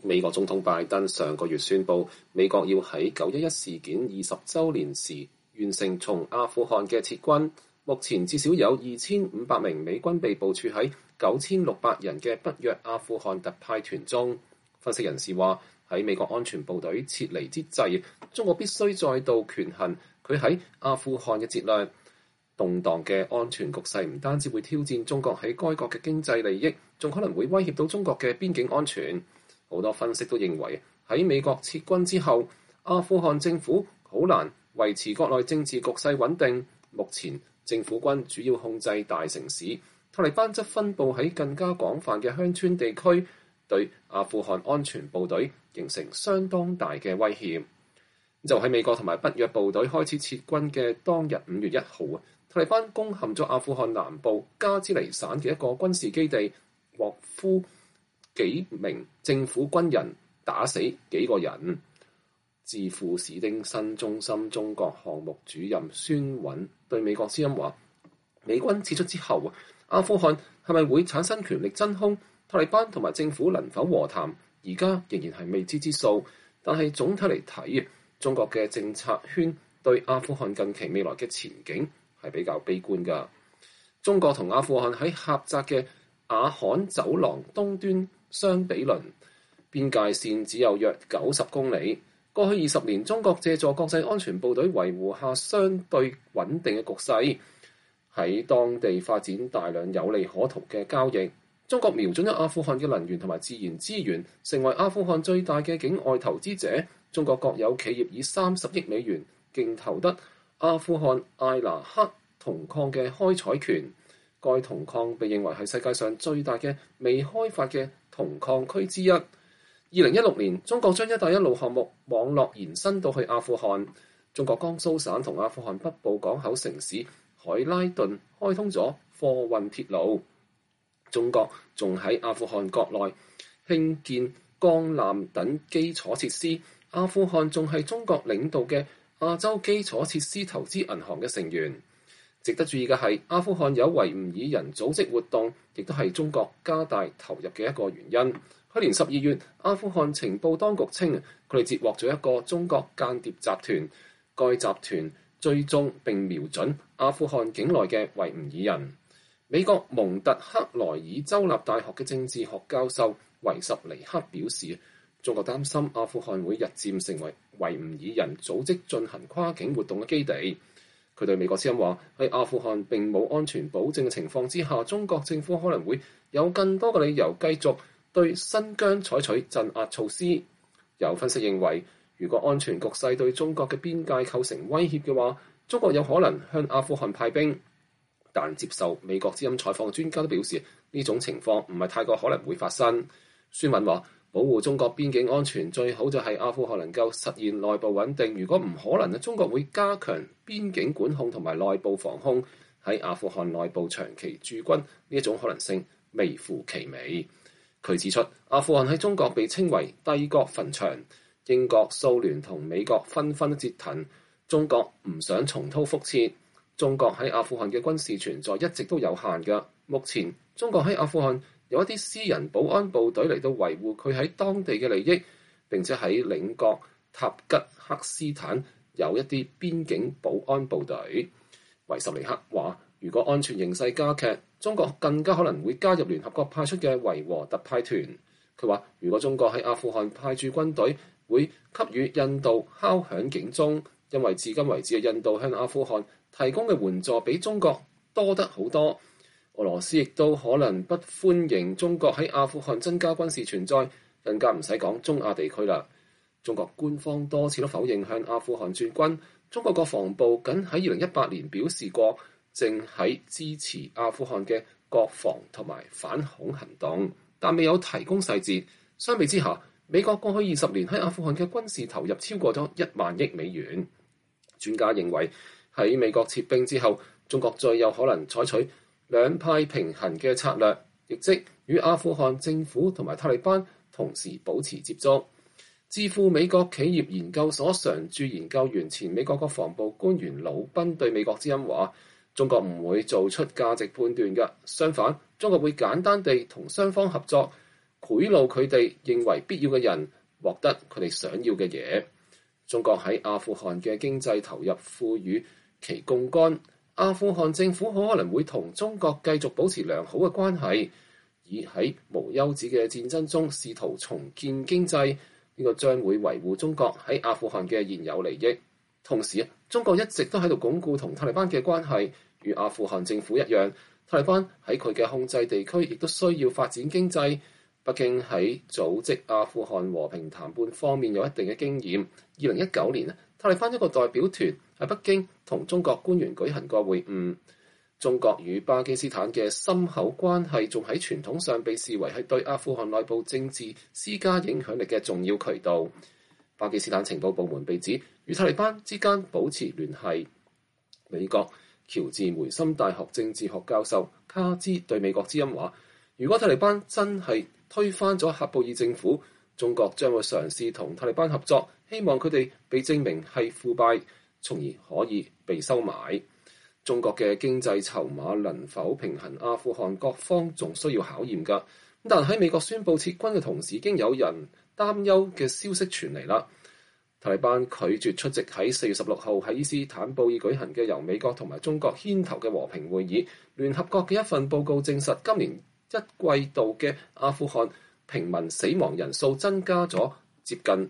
美國總統拜登上個月宣布，美國要喺911事件20週年時完成從阿富汗嘅撤軍。目前至少有2500名美軍被部署喺9600人嘅北約阿富汗特派團中。分析人士話，喺美國安全部隊撤離之際，中國必須再度權衡佢喺阿富汗嘅戰略。動盪嘅安全局勢唔單止會挑戰中國喺該國嘅經濟利益，仲可能會威脅到中國嘅邊境安全。好多分析都認為，喺美國撤軍之後，阿富汗政府好難維持國內政治局勢穩定。目前政府軍主要控制大城市，塔利班則分佈喺更加廣泛嘅鄉村地區，對阿富汗安全部隊形成相當大嘅威脅。就喺美國同埋北約部隊開始撤軍嘅當日5月1號，塔利班攻陷咗阿富汗南部加茲尼省嘅一個軍事基地，獲俘幾名政府軍人，打死幾個人。智庫史丁森中心中國項目主任孫韻對美國之音話：美軍撤出之後，阿富汗係咪會產生權力真空？塔利班同埋政府能否和談？而家仍然係未知之數。但係總體嚟睇，中國嘅政策圈對阿富汗近期未來嘅前景係比較悲觀㗎。中國同阿富汗喺狹窄嘅阿罕走廊東端相比鄰，邊界線只有約90公里。過去20年，中國借助國際安全部隊維護下相對穩定嘅局勢，喺當地發展大量有利可圖嘅交易。中國瞄準咗阿富汗嘅能源同埋自然資源，成為阿富汗最大嘅境外投資者。中國國有企業以30億美元競投得阿富汗艾拿克銅礦嘅開採權。該銅礦被認為係世界上最大嘅未開發嘅銅礦區之一。2016年，中國將一帶一路項目網絡延伸到去阿富汗。中國江蘇省同阿富汗北部港口城市海拉頓開通咗貨運鐵路。中國仲喺阿富汗國內興建鋼纜等基礎設施。阿富汗仲係中國領導嘅亞洲基礎設施投資銀行嘅成員。值得注意嘅係，阿富汗有維吾爾人組織活動，亦都係中國加大投入嘅一個原因。去年12月，阿富汗情報當局稱，佢哋截獲咗一個中國間諜集團，該集團追蹤並瞄準阿富汗境內嘅維吾爾人。美國蒙特克萊爾州立大學嘅政治學教授維什尼克表示，中國擔心阿富汗會日漸成為維吾爾人組織進行跨境活動嘅基地。佢對美國之音話：喺阿富汗並冇安全保證嘅情況之下，中國政府可能會有更多嘅理由繼續對新疆採取鎮壓措施。有分析認為，如果安全局勢對中國嘅邊界構成威脅嘅話，中國有可能向阿富汗派兵。但接受美國之音採訪嘅專家都表示，呢種情況唔係太過可能會發生。孫敏話：保護中國邊境安全最好就係阿富汗能夠實現內部穩定。如果唔可能，中國會加強邊境管控同埋內部防控。喺阿富汗內部長期駐軍呢一種可能性微乎其微。佢指出，阿富汗喺中國被稱為帝國墳場，英國、蘇聯同美國紛紛折騰，中國唔想重蹈覆轍。中國喺阿富汗嘅軍事存在一直都有限嘅。目前中國喺阿富汗有一啲私人保安部隊嚟到維護佢喺當地嘅利益，並且喺鄰國塔吉克斯坦有一啲邊境保安部隊。維什尼克話：如果安全形勢加劇，中國更加可能會加入聯合國派出嘅維和特派團。佢話：如果中國喺阿富汗派駐軍隊，會給予印度敲響警鐘，因為至今為止嘅印度向阿富汗提供嘅援助比中國多得好多。俄羅斯亦都可能不歡迎中國喺阿富汗增加軍事存在，更加唔使講中亞地區啦。中國官方多次都否認向阿富汗駐軍。中國國防部僅喺2018年表示過，正喺支持阿富汗嘅國防同埋反恐行動，但未有提供細節。相比之下，美國過去20年喺阿富汗嘅軍事投入超過咗1萬億美元。專家認為，喺美國撤兵之後，中國最有可能採取兩派平衡嘅策略，亦即與阿富汗政府同埋塔利班同時保持接觸。智庫美國企業研究所常駐研究員、前美國國防部官員魯賓對美國之音話：中國唔會做出價值判斷嘅，相反，中國會簡單地同雙方合作， 賄賂佢哋認為必要嘅人，獲得佢哋想要嘅嘢。中國喺阿富汗嘅經濟投入賦予其槓桿，阿富汗政府可能會同中國繼續保持良好嘅關係，以喺無休止嘅戰爭中試圖重建經濟。呢個將會維護中國喺阿富汗嘅現有利益。同時，中國一直都喺度鞏固同塔利班嘅關係，與阿富汗政府一樣。塔利班喺佢嘅控制地區亦都需要發展經濟。北京喺組織阿富汗和平談判方面有一定嘅經驗。2019年，塔利班一個代表團喺北京同中國官員舉行過會晤。中國與巴基斯坦嘅深厚關係仲喺傳統上被視為係對阿富汗內部政治施加影響力嘅重要渠道。巴基斯坦情報部門被指與塔利班之間保持聯繫。美國喬治梅森大學政治學教授卡茲對美國之音話：如果塔利班真係推翻咗喀布爾政府，中國將會嘗試同塔利班合作，希望佢哋被證明係腐敗，從而可以被收買。中國嘅經濟籌碼能否平衡阿富汗各方，仲需要考驗㗎。但喺美國宣布撤軍嘅同時，已經有人擔憂嘅消息傳嚟啦。塔利班拒絕出席喺4月16號喺伊斯坦布爾舉行嘅由美國同埋中國牽頭嘅和平會議。聯合國嘅一份報告證實，今年一季度嘅阿富汗平民死亡人數增加咗接近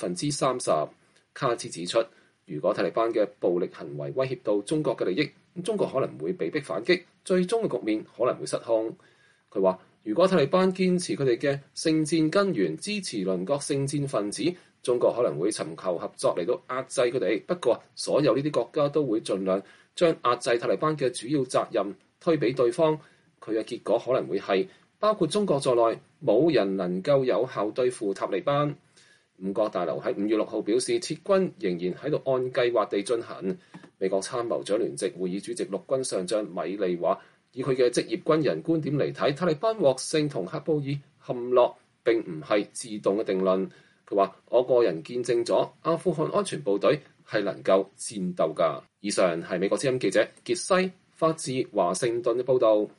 30%。卡茲指出，如果塔利班嘅暴力行為威脅到中國嘅利益，中國可能會被迫反擊，最終嘅局面可能會失控。佢話：如果塔利班堅持佢哋嘅聖戰根源，支持鄰國聖戰分子，中國可能會尋求合作嚟到壓制佢哋。不過，所有呢啲國家都會盡量將壓制塔利班嘅主要責任推俾對方。佢嘅結果可能會係，包括中國在內，冇人能夠有效對付塔利班。五角大樓喺5月6號表示，撤軍仍然喺度按計劃地進行。美國參謀長聯席會議主席陸軍上將米利話：以佢嘅職業軍人觀點嚟睇，塔利班獲勝同喀布爾陷落並唔係自動嘅定論。佢話：我個人見證咗阿富汗安全部隊係能夠戰鬥㗎。以上係美國之音記者傑西發自華盛頓嘅報導。